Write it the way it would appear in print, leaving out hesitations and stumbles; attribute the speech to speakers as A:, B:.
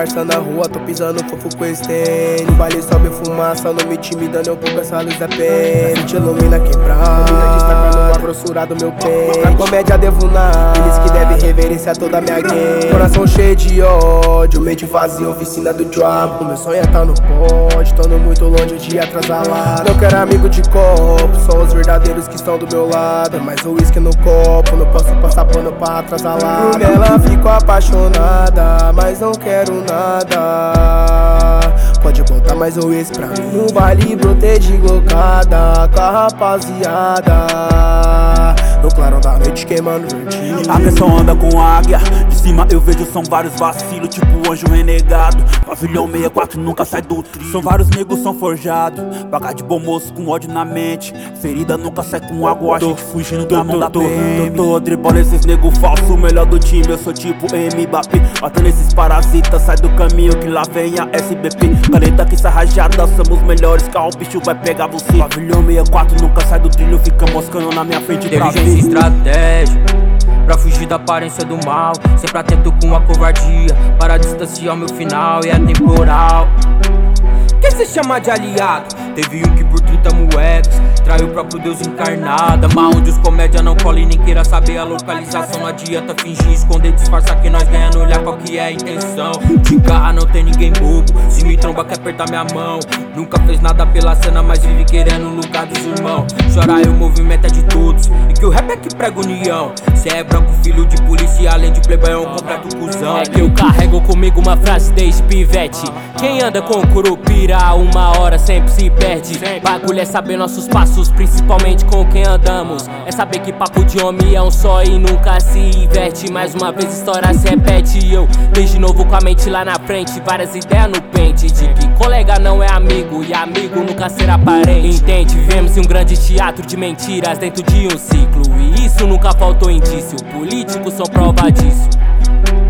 A: parça na rua, tô pisando fofo com esse tênis. No baile sobe fumaça, não me intimidando, eu pouco essa luz da pele. Te ilumina quebrada, destacando a grossura do meu pé. Na comédia devo nada, eles que devem reverenciar toda a minha gang. Coração cheio de ódio, mente vazia, oficina do diabo. Meu sonho é tá no pote, tô muito longe de atrasar. Não quero amigo de copo, só os verdadeiros que estão do meu lado. Mais o uísque no copo, não posso passar pano pra atrasar lá. Por ela fico apaixonada, mas não quero nada. Pode botar mais um uísque pra mim. No baile brotei de glocada com a rapaziada, no clarão da noite queimando verdinho.
B: A pressão anda com águia, de cima eu vejo são vários vacilos, tipo anjo renegado. Pavilhão 64 nunca sai do trilho. São vários negros, são forjados, pagar de bom moço com ódio na mente. Ferida nunca sai com água, a gente fugindo da mão da PM. Tô driblando esses negros falsos, melhor do time, eu sou tipo Mbappé. Matando esses parasitas, sai do caminho que lá vem a SBP. Caneta que sai rajada, somos melhores, carro o bicho vai pegar você. Pavilhão 64 nunca sai do trilho, fica moscando na minha frente pra ver.
C: Inteligência e estratégia pra fugir da aparência do mal, sempre atento com a covardia, para distanciar o meu final e é temporal. Quem se chama de aliado? Teve um que por 30 moedas traiu o próprio Deus encarnado. Mas onde os comédia não cola e nem queira saber a localização. Não adianta fingir, esconder, disfarçar que nós ganhando, olhar qual que é a intenção. De garra não tem ninguém bobo, se me tromba quer apertar minha mão. Nunca fez nada pela cena, mas vive querendo o lugar dos irmãos. Chorar o movimento é de todos, e que o rap é que prega união. Cê é branco, filho de polícia, além de playboy é um completo cuzão.
D: É que eu carrego comigo uma frase desde pivete: quem anda com curupira, uma hora sempre se perde. Bagulho é saber nossos passos, principalmente com quem andamos. É saber que papo de homem é um só e nunca se inverte. Mais uma vez história se repete e eu desde novo com a mente lá na frente. Várias ideias no pente de que colega não é amigo e amigo nunca será parente. Entende? Vivemos em um grande teatro de mentiras dentro de um ciclo, e isso nunca faltou indício. Políticos são prova disso.